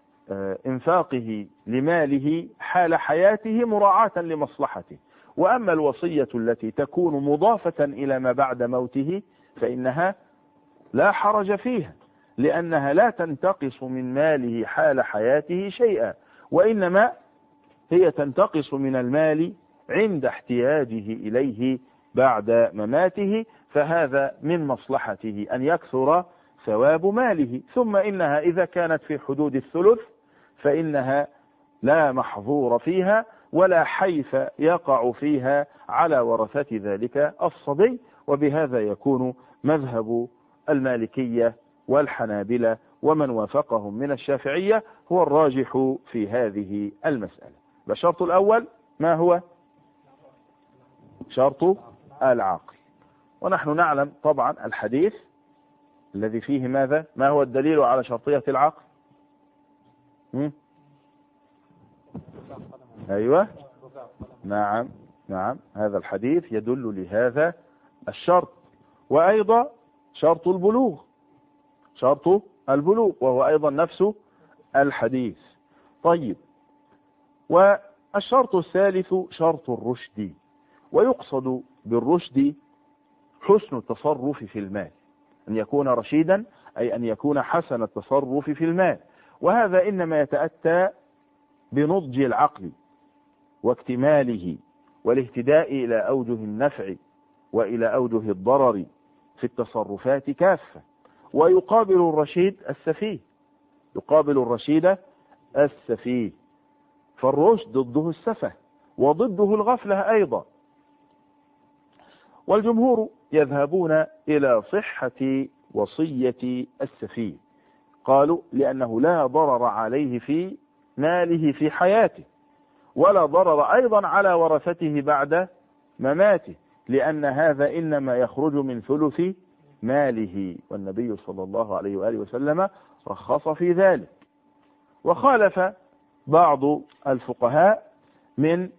إنفاقه لماله حال حياته مراعاة لمصلحته، وأما الوصية التي تكون مضافة إلى ما بعد موته فإنها لا حرج فيها، لأنها لا تنتقص من ماله حال حياته شيئا، وإنما هي تنتقص من المال عند احتياجه إليه بعد مماته، فهذا من مصلحته أن يكثر ثواب ماله. ثم إنها إذا كانت في حدود الثلث فإنها لا محظور فيها ولا حيف يقع فيها على ورثة ذلك الصبي. وبهذا يكون مذهب المالكية والحنابلة ومن وافقهم من الشافعية هو الراجح في هذه المسألة. الشرط الأول ما هو؟ شرط العقل. ونحن نعلم طبعا الحديث الذي فيه ماذا؟ ما هو الدليل على شرطية العقل؟ م? أيوة نعم نعم هذا الحديث يدل لهذا الشرط. وأيضا شرط البلوغ، شرط البلوغ وهو أيضا نفس الحديث. طيب، والشرط الثالث شرط الرشد، ويقصد بالرشد حسن التصرف في المال، أن يكون رشيدا أي أن يكون حسن التصرف في المال. وهذا إنما يتأتى بنضج العقل واكتماله والاهتداء إلى أوجه النفع وإلى أوجه الضرر في التصرفات كافة. ويقابل الرشيد السفيه، يقابل الرشيد السفيه، فالرشد ضده السفه وضده الغفلة أيضا. والجمهور يذهبون إلى صحة وصية السفيه، قالوا لأنه لا ضرر عليه في ماله في حياته ولا ضرر أيضا على ورثته بعد مماته، لأن هذا إنما يخرج من ثلث ماله، والنبي صلى الله عليه وآله وسلم رخص في ذلك. وخالف بعض الفقهاء من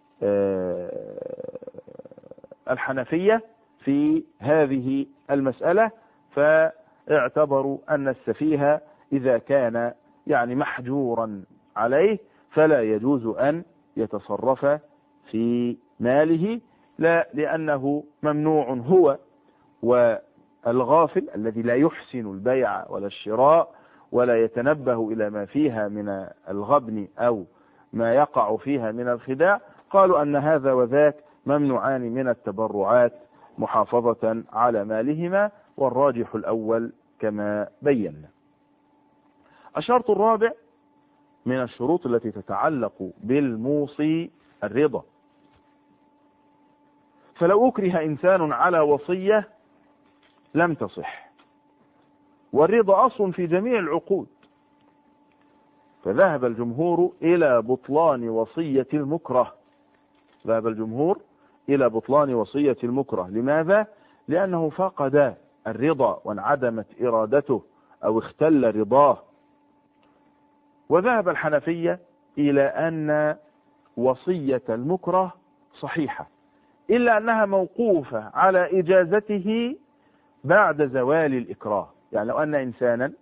الحنفية في هذه المسألة، فاعتبروا أن السفيه إذا كان يعني محجورا عليه فلا يجوز أن يتصرف في ماله، لا لأنه ممنوع هو والغافل الذي لا يحسن البيع ولا الشراء ولا يتنبه إلى ما فيها من الغبن أو ما يقع فيها من الخداع، قالوا أن هذا وذاك ممنوعان من التبرعات محافظة على مالهما، والراجح الأول كما بينا. الشرط الرابع من الشروط التي تتعلق بالموصي الرضا. فلو أكره إنسان على وصية لم تصح، والرضا أصل في جميع العقود، فذهب الجمهور إلى بطلان وصية المكره، ذهب الجمهور إلى بطلان وصية المكره. لماذا؟ لأنه فقد الرضا وانعدمت إرادته أو اختل رضاه. وذهب الحنفية إلى أن وصية المكره صحيحة، إلا أنها موقوفة على إجازته بعد زوال الإكراه. يعني لو أن إنسانا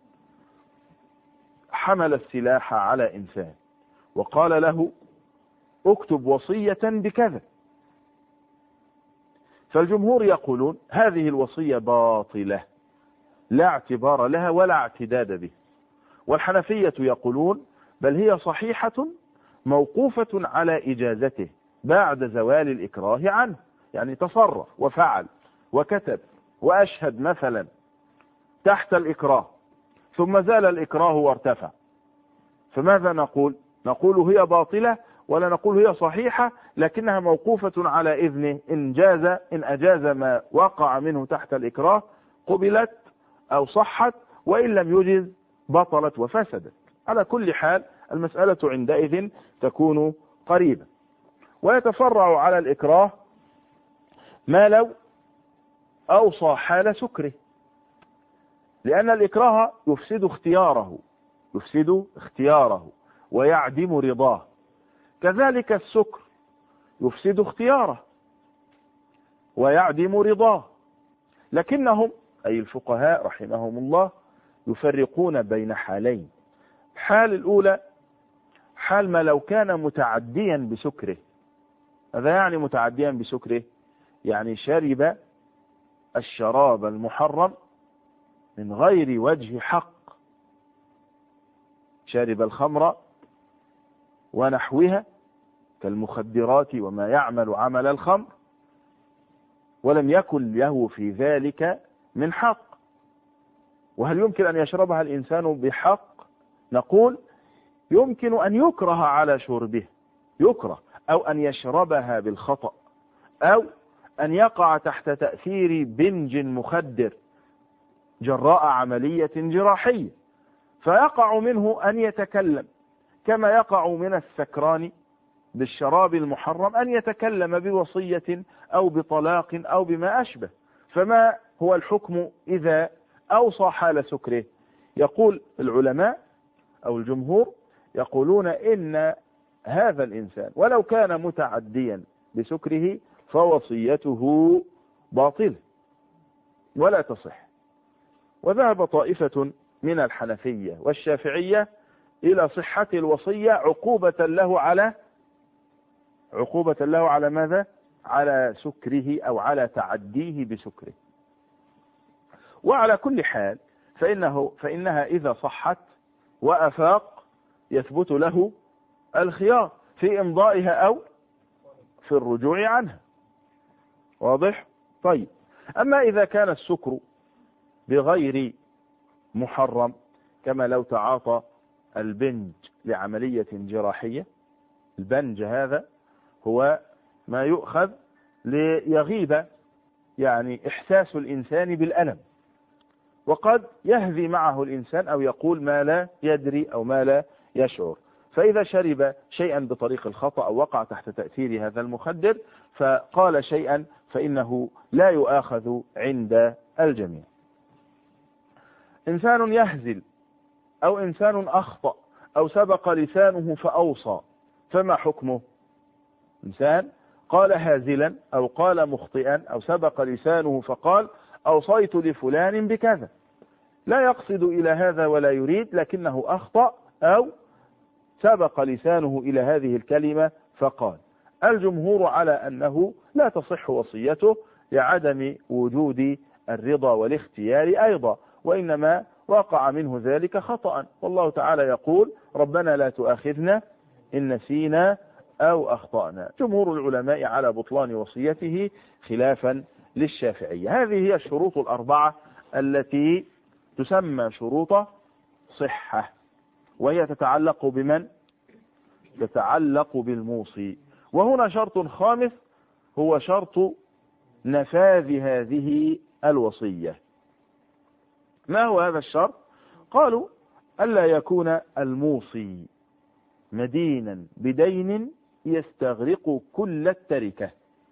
حمل السلاح على إنسان وقال له اكتب وصية بكذا، فالجمهور يقولون هذه الوصية باطلة لا اعتبار لها ولا اعتداد به. والحنفية يقولون بل هي صحيحة موقوفة على إجازته بعد زوال الإكراه عنه، يعني تصرف وفعل وكتب وأشهد مثلا تحت الإكراه ثم زال الإكراه وارتفع، فماذا نقول؟ نقول هي باطلة ولا نقول هي صحيحة، لكنها موقوفة على إذنه، إن جاز إن أجاز ما وقع منه تحت الإكراه قبلت أو صحت، وإن لم يجز بطلت وفسدت. على كل حال المسألة عندئذ تكون قريبة. ويتفرع على الإكراه ما لو أوصى حال سكره، لأن الإكراه يفسد اختياره يفسد اختياره ويعدم رضاه، كذلك السكر يفسد اختياره ويعدم رضاه. لكنهم أي الفقهاء رحمهم الله يفرقون بين حالين. الحال الأولى حال ما لو كان متعديا بسكره. هذا يعني متعديا بسكره يعني شرب الشراب المحرم من غير وجه حق، شرب الخمر ونحوها كالمخدرات وما يعمل عمل الخمر، ولم يكن له في ذلك من حق. وهل يمكن أن يشربها الإنسان بحق؟ نقول يمكن أن يكره على شربه، يكره، أو أن يشربها بالخطأ، أو أن يقع تحت تأثير بنج مخدر جراء عملية جراحية فيقع منه أن يتكلم، كما يقع من السكران بالشراب المحرم أن يتكلم بوصية أو بطلاق أو بما أشبه. فما هو الحكم إذا أوصى حال سكره؟ يقول العلماء أو الجمهور يقولون إن هذا الإنسان ولو كان متعديا بسكره فوصيته باطلة ولا تصح. وذهب طائفة من الحنفية والشافعية إلى صحة الوصية عقوبة له على عقوبة له على ماذا؟ على سكره أو على تعديه بسكره. وعلى كل حال فإنه فإنها إذا صحت وأفاق يثبت له الخيار في إمضائها أو في الرجوع عنها. واضح؟ طيب، أما إذا كان السكر بغير محرم كما لو تعاطى البنج لعملية جراحية، البنج هذا هو ما يؤخذ ليغيب يعني إحساس الإنسان بالألم، وقد يهذي معه الإنسان أو يقول ما لا يدري أو ما لا يشعر. فإذا شرب شيئا بطريق الخطأ أو وقع تحت تأثير هذا المخدر فقال شيئا فإنه لا يؤاخذ عند الجميع. إنسان يهزل أو إنسان أخطأ أو سبق لسانه فأوصى، فما حكمه؟ إنسان قال هازلا أو قال مخطئا أو سبق لسانه فقال أوصيت لفلان بكذا، لا يقصد إلى هذا ولا يريد، لكنه أخطأ أو سبق لسانه إلى هذه الكلمة فقال. الجمهور على أنه لا تصح وصيته لعدم وجود الرضا والاختيار أيضا، وإنما وقع منه ذلك خطأ، والله تعالى يقول ربنا لا تؤاخذنا إن نسينا أو أخطأنا. جمهور العلماء على بطلان وصيته خلافا للشافعية. هذه هي الشروط الأربعة التي تسمى شروط صحة، وهي تتعلق بمن؟ تتعلق بالموصي. وهنا شرط خامس هو شرط نفاذ هذه الوصية. ما هو هذا الشرط؟ قالوا ألا يكون الموصي مدينا بدين يستغرق كل التركة.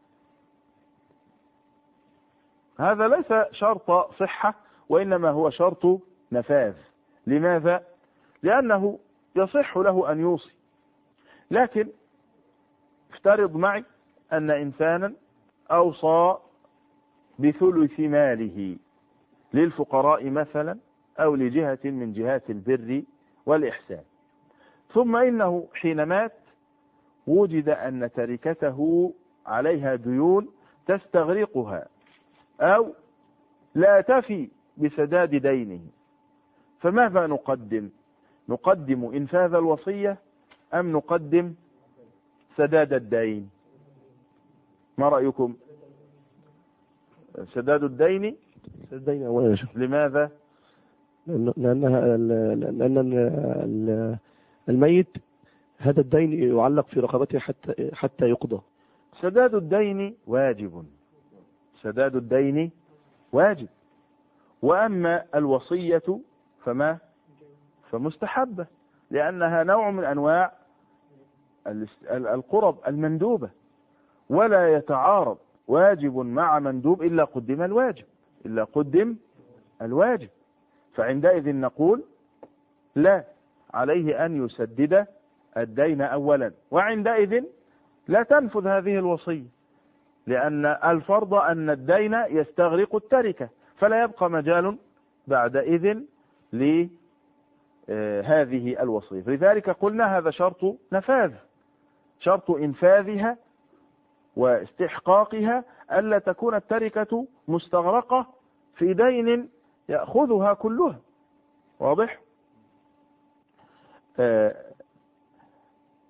هذا ليس شرط صحة وإنما هو شرط نفاذ. لماذا؟ لأنه يصح له أن يوصي، لكن افترض معي أن إنسانا أوصى بثلث ماله للفقراء مثلا أو لجهة من جهات البر والإحسان، ثم إنه حين مات وجد أن تركته عليها ديون تستغرقها أو لا تفي بسداد دينه، فماذا نقدم؟ نقدم إنفاذ الوصية أم نقدم سداد الدين؟ ما رأيكم؟ سداد الدين. الدين أولا. لماذا؟ لأنها لأن الميت هذا الدين يعلق في رقبته حتى حتى يقضى. سداد الدين واجب، سداد الدين واجب، وأما الوصية فما فمستحبة، لأنها نوع من أنواع القرب المندوبة، ولا يتعارض واجب مع مندوب إلا قدم الواجب إلا قدم الواجب فعندئذ نقول لا، عليه أن يسدد الدين أولا، وعندئذ لا تنفذ هذه الوصية، لأن الفرض أن الدين يستغرق التركة، فلا يبقى مجال بعدئذ لهذه الوصية. لذلك قلنا هذا شرط نفاذ، شرط إنفاذها واستحقاقها ألا تكون التركة مستغرقة في دين يأخذها كلها. واضح؟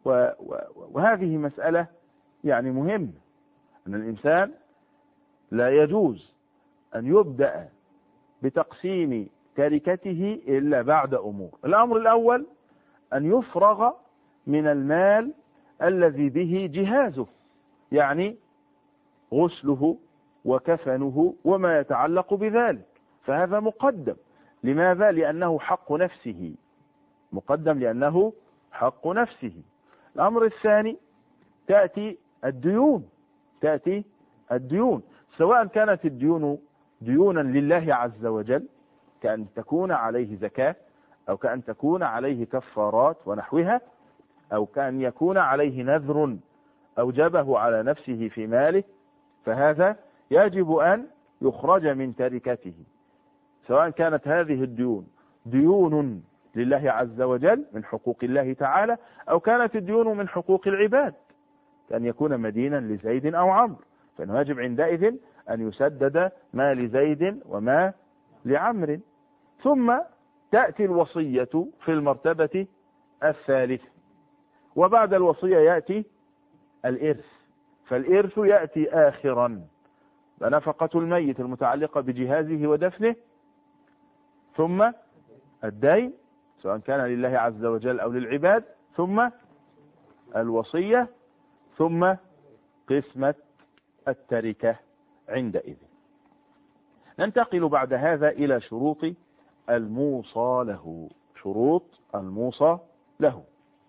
وهذه مسألة يعني مهمة، أن الإنسان لا يجوز أن يبدأ بتقسيم تركته إلا بعد أمور. الأمر الأول أن يفرغ من المال الذي به جهازه، يعني غسله وكفنه وما يتعلق بذلك، فهذا مقدم. لماذا؟ لأنه حق نفسه، مقدم لأنه حق نفسه. الأمر الثاني تأتي الديون، تأتي الديون سواء كانت الديون ديونا لله عز وجل كأن تكون عليه زكاة، أو كأن تكون عليه كفارات ونحوها، أو كأن يكون عليه نذر أوجبه على نفسه في ماله، فهذا يجب أن يخرج من تركته، سواء كانت هذه الديون ديون لله عز وجل من حقوق الله تعالى، أو كانت الديون من حقوق العباد كأن يكون مدينا لزيد أو عمرو، فإنه يجب عندئذ أن يسدد ما لزيد وما لعمر. ثم تأتي الوصية في المرتبة الثالثة، وبعد الوصية يأتي الإرث، فالإرث يأتي آخرا، نفقة الميت المتعلقة بجهازه ودفنه، ثم الدين سواء كان لله عز وجل أو للعباد، ثم الوصية، ثم قسمة التركة. عندئذ ننتقل بعد هذا إلى شروط الموصى له. شروط الموصى له.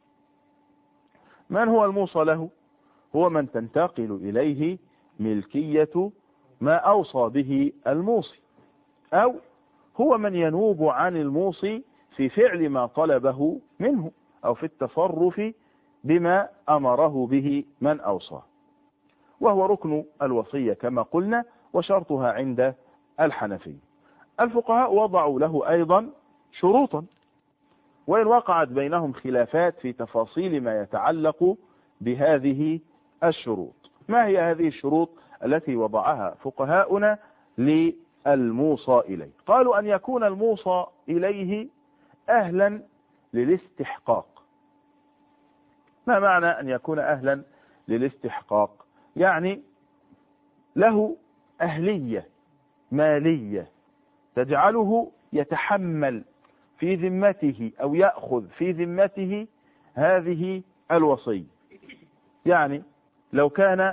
من هو الموصى له؟ هو من تنتقل إليه ملكية ما أوصى به الموصي، أو هو من ينوب عن الموصي في فعل ما طلبه منه، أو في التصرف بما أمره به من أوصاه، وهو ركن الوصية كما قلنا، وشرطها عند الحنفية. الفقهاء وضعوا له أيضا شروطا، وإن وقعت بينهم خلافات في تفاصيل ما يتعلق بهذه الشروط. ما هي هذه الشروط التي وضعها فقهاؤنا للموصى إليه؟ قالوا أن يكون الموصى إليه أهلا للاستحقاق. ما معنى أن يكون أهلا للاستحقاق؟ يعني له أهلية مالية تجعله يتحمل في ذمته أو يأخذ في ذمته هذه الوصية. يعني لو كان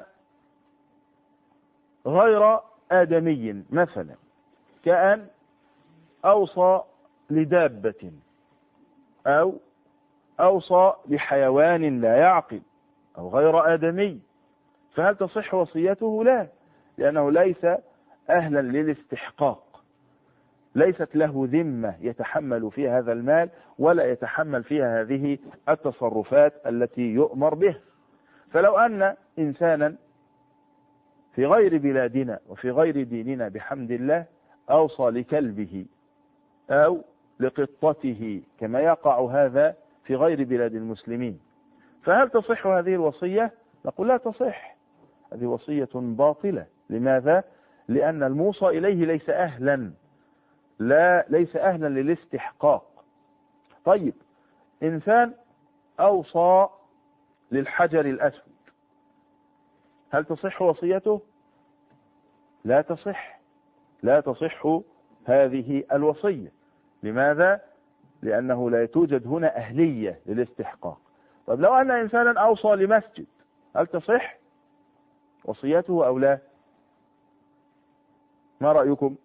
غير آدمي مثلا، كأن أوصى لدابة أو أوصى لحيوان لا يعقل أو غير آدمي، فهل تصح وصيته؟ لا، لأنه ليس أهلا للاستحقاق، ليست له ذمة يتحمل فيها هذا المال ولا يتحمل فيها هذه التصرفات التي يؤمر بها. فلو أن إنسانا في غير بلادنا وفي غير ديننا بحمد الله أوصى لكلبه أو لقطته كما يقع هذا في غير بلاد المسلمين، فهل تصح هذه الوصية؟ نقول لا تصح، هذه وصية باطلة. لماذا؟ لأن الموصى إليه ليس أهلا، لا ليس أهلا للاستحقاق. طيب، إنسان أوصى للحجر الأسود، هل تصح وصيته؟ لا تصح، لا تصح هذه الوصية. لماذا؟ لأنه لا توجد هنا أهلية للاستحقاق. طيب، لو أن إنسانا أوصى لمسجد، هل تصح وصيته أو لا؟ ما رأيكم؟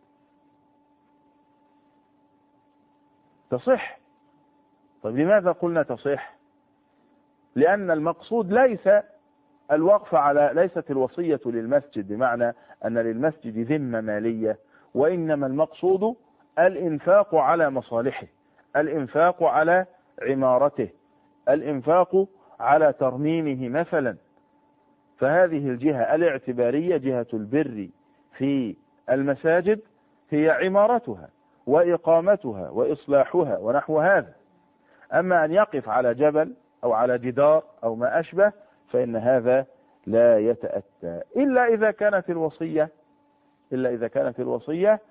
تصح. طيب، لماذا قلنا تصح؟ لأن المقصود ليس الوقف على، ليست الوصية للمسجد بمعنى أن للمسجد ذمة مالية، وإنما المقصود الإنفاق على مصالحه، الإنفاق على عمارته، الإنفاق على ترميمه مثلا. فهذه الجهة الاعتبارية، جهة البر في المساجد، هي عمارتها وإقامتها وإصلاحها ونحو هذا. أما أن يقف على جبل أو على جدار أو ما أشبه فإن هذا لا يتأتى، إلا إذا كانت الوصية إلا إذا كانت الوصية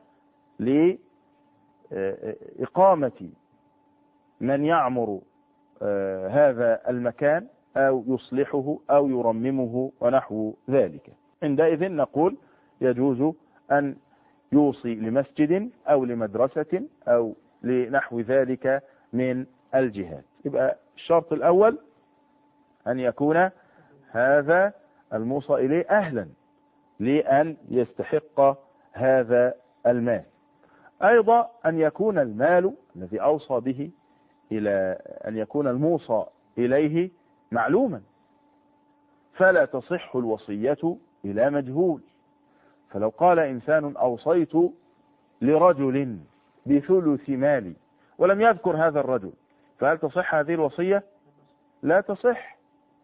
لإقامة من يعمر هذا المكان أو يصلحه أو يرممه ونحو ذلك. عندئذ نقول يجوز أن يوصي لمسجد أو لمدرسة أو لنحو ذلك من الجهات. يبقى الشرط الأول أن يكون هذا الموصى إليه أهلا لأن يستحق هذا المال. أيضا أن يكون المال الذي أوصى به إلى أن يكون الموصى إليه معلوما، فلا تصح الوصية إلى مجهول. فلو قال إنسان أوصيت لرجل بثلث مالي ولم يذكر هذا الرجل، فهل تصح هذه الوصية؟ لا تصح.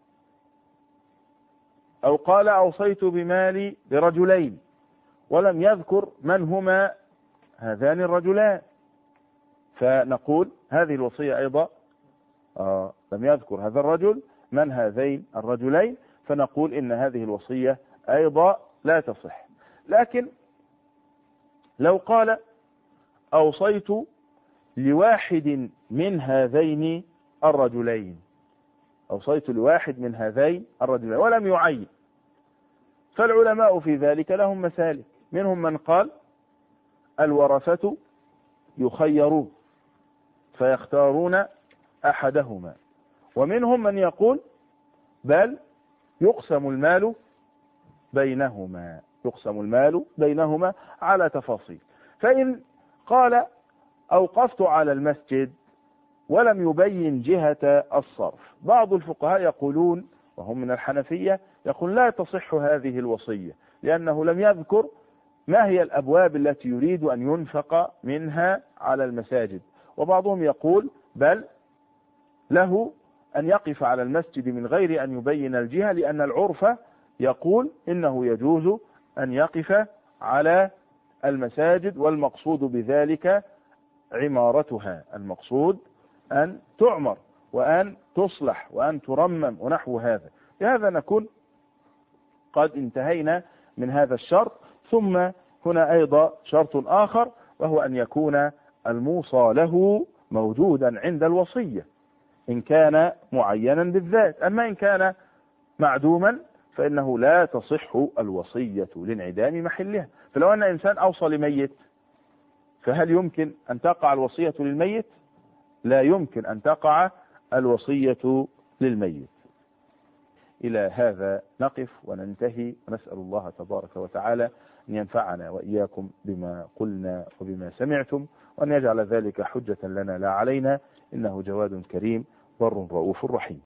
أو قال أوصيت بمالي لرجلين ولم يذكر من هما هذان الرجلان، فنقول هذه الوصية أيضا آه لم يذكر هذا الرجل من هذين الرجلين، فنقول إن هذه الوصية أيضا لا تصح. لكن لو قال أوصيت لواحد من هذين الرجلين أوصيت لواحد من هذين الرجلين ولم يعين، فالعلماء في ذلك لهم مسالك. منهم من قال الورثة يخيرون فيختارون أحدهما، ومنهم من يقول بل يقسم المال بينهما يقسم المال بينهما على تفاصيل. فإن قال أوقفت على المسجد ولم يبين جهة الصرف، بعض الفقهاء يقولون وهم من الحنفية يقول لا تصح هذه الوصية لأنه لم يذكر ما هي الأبواب التي يريد أن ينفق منها على المساجد. وبعضهم يقول بل له أن يقف على المسجد من غير أن يبين الجهة، لأن العرف يقول إنه يجوز أن يقف على المساجد والمقصود بذلك عمارتها، المقصود أن تعمر وأن تصلح وأن ترمم ونحو هذا. لهذا نكون قد انتهينا من هذا الشرط. ثم هنا أيضا شرط آخر، وهو أن يكون الموصى له موجودا عند الوصية إن كان معينا بالذات. أما إن كان معدوما فإنه لا تصح الوصية لانعدام محلها. فلو أن إنسان أوصى لميت فهل يمكن أن تقع الوصية للميت؟ لا يمكن أن تقع الوصية للميت. إلى هذا نقف وننتهي، ونسأل الله تبارك وتعالى أن ينفعنا وإياكم بما قلنا وبما سمعتم، وأن يجعل ذلك حجة لنا لا علينا، إنه جواد كريم بر رؤوف رحيم.